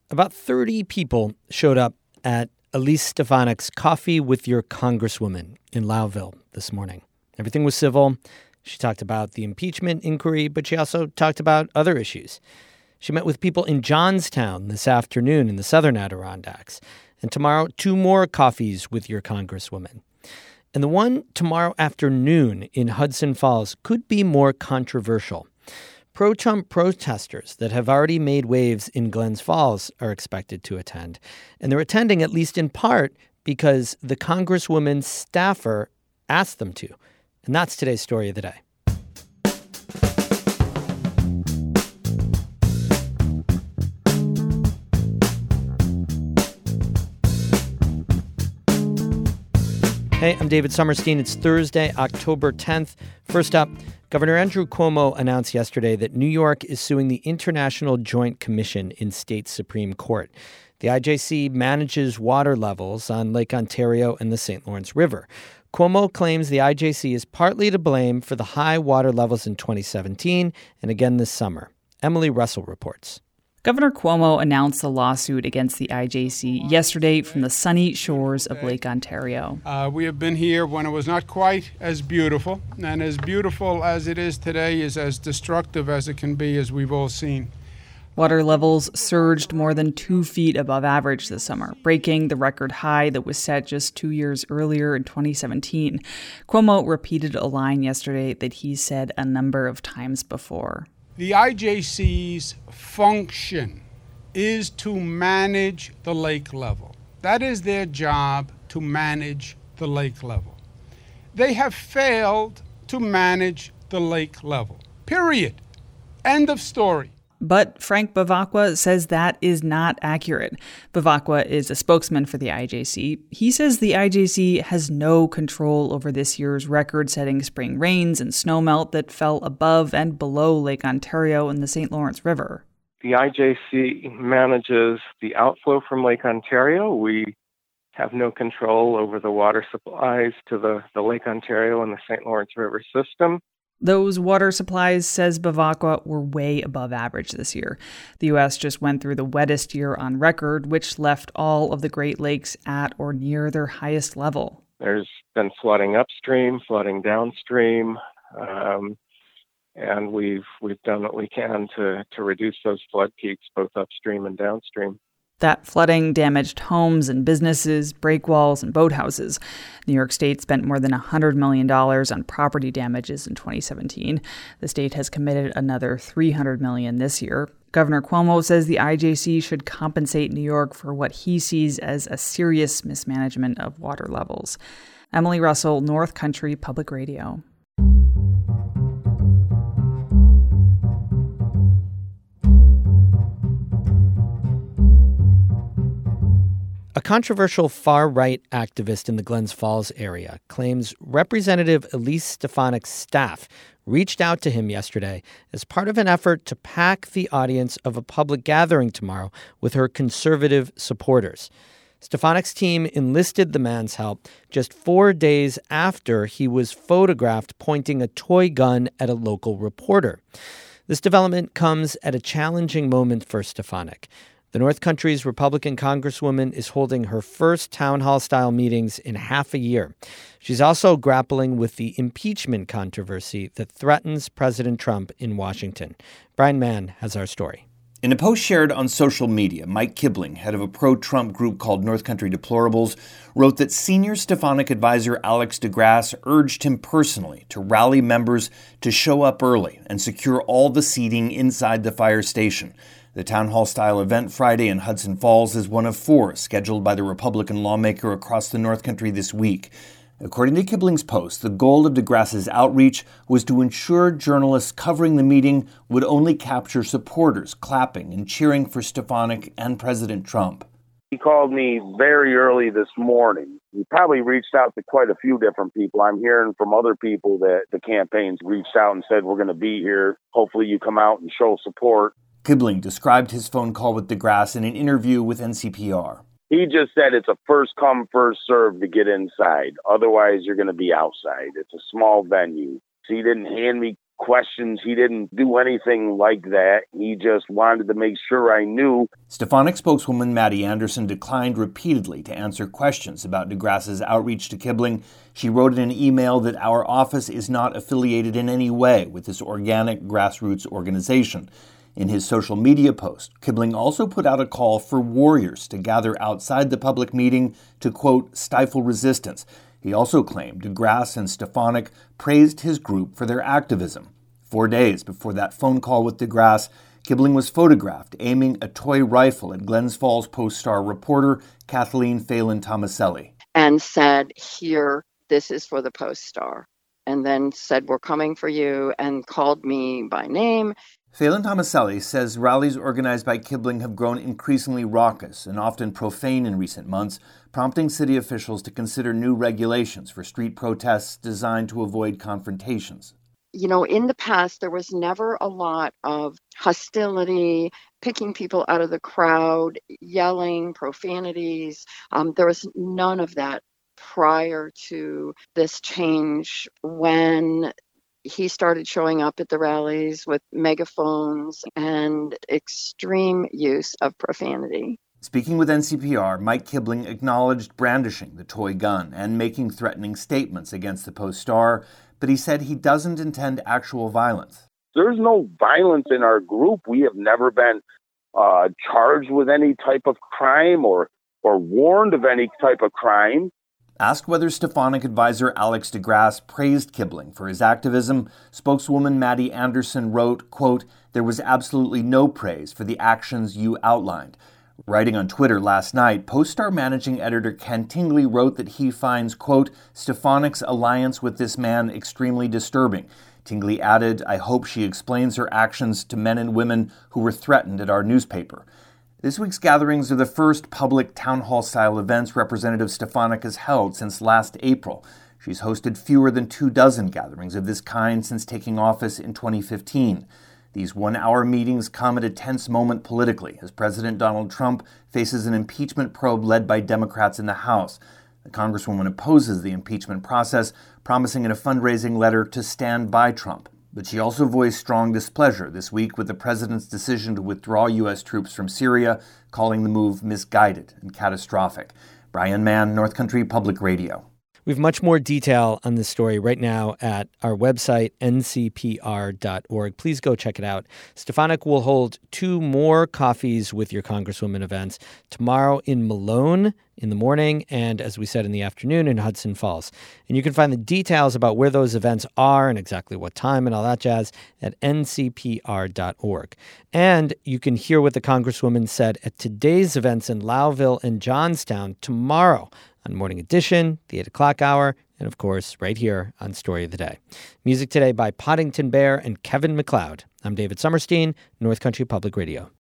About 30 people showed up at Elise Stefanik's Coffee with Your Congresswoman in Lowville this morning. Everything was civil. She talked about the impeachment inquiry, but she also talked about other issues. She met with people in Johnstown this afternoon in the southern Adirondacks. And tomorrow, 2 more coffees with your Congresswoman. And the one tomorrow afternoon in Hudson Falls could be more controversial. Pro-Trump protesters that have already made waves in Glens Falls are expected to attend. And they're attending at least in part because the Congresswoman's staffer asked them to. And that's today's story of the day. Hey, I'm David Sommerstein. It's Thursday, October 10th. First up, Governor Andrew Cuomo announced yesterday that New York is suing the International Joint Commission in state Supreme Court. The IJC manages water levels on Lake Ontario and the St. Lawrence River. Cuomo claims the IJC is partly to blame for the high water levels in 2017 and again this summer. Emily Russell reports. Governor Cuomo announced the lawsuit against the IJC yesterday from the sunny shores of Lake Ontario. We have been here when it was not quite as beautiful, and as beautiful as it is today is as destructive as it can be, as we've all seen. Water levels surged more than 2 feet above average this summer, breaking the record high that was set just 2 years earlier in 2017. Cuomo repeated a line yesterday that he said a number of times before. The IJC's function is to manage the lake level. That is their job, to manage the lake level. They have failed to manage the lake level. Period. End of story. But Frank Bevacqua says that is not accurate. Bevacqua is a spokesman for the IJC. He says the IJC has no control over this year's record-setting spring rains and snowmelt that fell above and below Lake Ontario and the St. Lawrence River. The IJC manages the outflow from Lake Ontario. We have no control over the water supplies to the Lake Ontario and the St. Lawrence River system. Those water supplies, says Bevacqua, were way above average this year. The U.S. just went through the wettest year on record, which left all of the Great Lakes at or near their highest level. There's been flooding upstream, flooding downstream, and we've done what we can to reduce those flood peaks, both upstream and downstream. That flooding damaged homes and businesses, breakwalls, and boathouses. New York State spent more than $100 million on property damages in 2017. The state has committed another $300 million this year. Governor Cuomo says the IJC should compensate New York for what he sees as a serious mismanagement of water levels. Emily Russell, North Country Public Radio. A controversial far-right activist in the Glens Falls area claims Representative Elise Stefanik's staff reached out to him yesterday as part of an effort to pack the audience of a public gathering tomorrow with her conservative supporters. Stefanik's team enlisted the man's help just 4 days after he was photographed pointing a toy gun at a local reporter. This development comes at a challenging moment for Stefanik. The North Country's Republican Congresswoman is holding her first town hall-style meetings in half a year. She's also grappling with the impeachment controversy that threatens President Trump in Washington. Brian Mann has our story. In a post shared on social media, Mike Kibling, head of a pro-Trump group called North Country Deplorables, wrote that senior Stefanik advisor Alex DeGrasse urged him personally to rally members to show up early and secure all the seating inside the fire station. The town hall-style event Friday in Hudson Falls is one of 4 scheduled by the Republican lawmaker across the North Country this week. According to Kibling's post, the goal of DeGrasse's outreach was to ensure journalists covering the meeting would only capture supporters clapping and cheering for Stefanik and President Trump. He called me very early this morning. He probably reached out to quite a few different people. I'm hearing from other people that the campaigns reached out and said, we're going to be here. Hopefully you come out and show support. Kibling described his phone call with DeGrasse in an interview with NCPR. He just said it's a first come, first serve to get inside. Otherwise, you're going to be outside. It's a small venue. So he didn't hand me questions. He didn't do anything like that. He just wanted to make sure I knew. Stefanik spokeswoman Maddie Anderson declined repeatedly to answer questions about DeGrasse's outreach to Kibling. She wrote in an email that our office is not affiliated in any way with this organic grassroots organization. In his social media post, Kibling also put out a call for warriors to gather outside the public meeting to, quote, stifle resistance. He also claimed DeGrasse and Stefanik praised his group for their activism. 4 days before that phone call with DeGrasse, Kibling was photographed aiming a toy rifle at Glens Falls Post-Star reporter Kathleen Phelan Tomaselli. And said, here, this is for the Post-Star. And then said, we're coming for you, and called me by name. Phelan Tomaselli says rallies organized by Kibling have grown increasingly raucous and often profane in recent months, prompting city officials to consider new regulations for street protests designed to avoid confrontations. You know, in the past, there was never a lot of hostility, picking people out of the crowd, yelling, profanities. There was none of that prior to this change when he started showing up at the rallies with megaphones and extreme use of profanity. Speaking with NCPR, Mike Kibling acknowledged brandishing the toy gun and making threatening statements against the Post-Star, but he said he doesn't intend actual violence. There's no violence in our group. We have never been charged with any type of crime or warned of any type of crime. Asked whether Stefanik advisor Alex DeGrasse praised Kibling for his activism, spokeswoman Maddie Anderson wrote, quote, there was absolutely no praise for the actions you outlined. Writing on Twitter last night, Post-Star managing editor Ken Tingley wrote that he finds, quote, Stefanik's alliance with this man extremely disturbing. Tingley added, I hope she explains her actions to men and women who were threatened at our newspaper. This week's gatherings are the first public town hall-style events Representative Stefanik has held since last April. She's hosted fewer than 24 gatherings of this kind since taking office in 2015. These one-hour meetings come at a tense moment politically as President Donald Trump faces an impeachment probe led by Democrats in the House. The Congresswoman opposes the impeachment process, promising in a fundraising letter to stand by Trump. But she also voiced strong displeasure this week with the president's decision to withdraw U.S. troops from Syria, calling the move misguided and catastrophic. Brian Mann, North Country Public Radio. We have much more detail on this story right now at our website, ncpr.org. Please go check it out. Stefanik will hold 2 more Coffees with Your Congresswoman events tomorrow in Malone in the morning and, as we said, in the afternoon in Hudson Falls. And you can find the details about where those events are and exactly what time and all that jazz at ncpr.org. And you can hear what the Congresswoman said at today's events in Lowville and Johnstown tomorrow on Morning Edition, the 8 o'clock hour, and of course, right here on Story of the Day. Music today by Poddington Bear and Kevin MacLeod. I'm David Summerstein, North Country Public Radio.